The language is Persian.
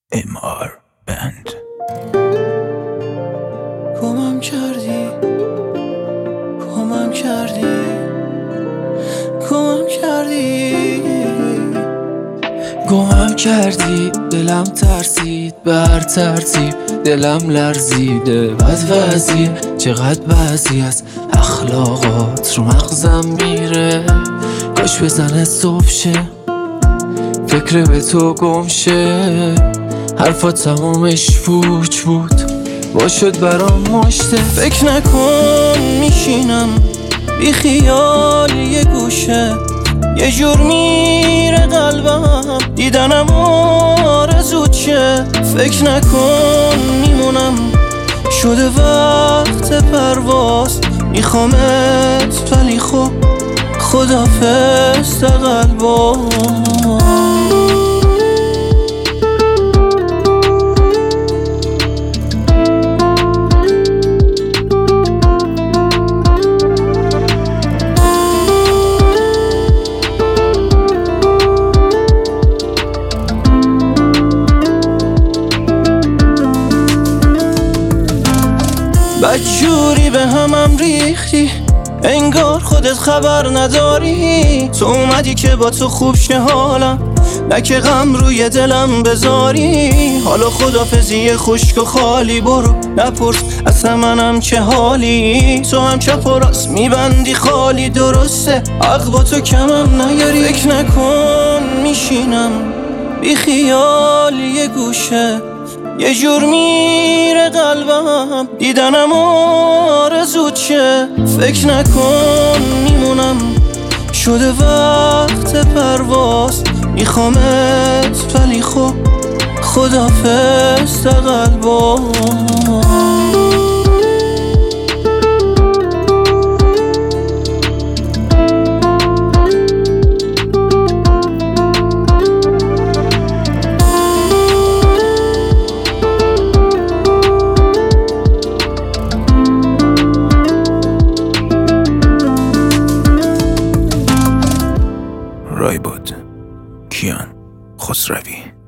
MR Band. گمم کردی گمم کردی گمم کردی گمم کردی دلم ترسید به هر ترتیب دلم لرزیده بد وضعیه چقدر بعضی از اخلاقات رو مغزم میره کاش بزنه صبح شه فکر به تو گم شه حرفا تمامش پوچ بود با شد برام مشته فکر نکن میشینم بی خیال یه گوشه یه جور میره قلبم دیدنم آرزوت شه فکر نکن میمونم شده وقت پرواز میخوامت ولی خب خدافظ تا قلبم بدجوری به همم ریختی انگار خودت خبر نداری تو اومدی که با تو خوب شه حالم نه که غم روی دلم بذاری حالا خدافظی خشک و خالی برو نپرس اصلا منم چه حالی تو هم چپ و راست میبندی خالی درسته حق با تو کمم نیاری فکر نکن میشینم بی خیال یه گوشه یه جور میره قلبم دیدنم آرزوت شه فکر نکن میمونم شده وقت پرواز میخوامت ولی خب خدافظ تا قلبم رایبود کیان خسروی.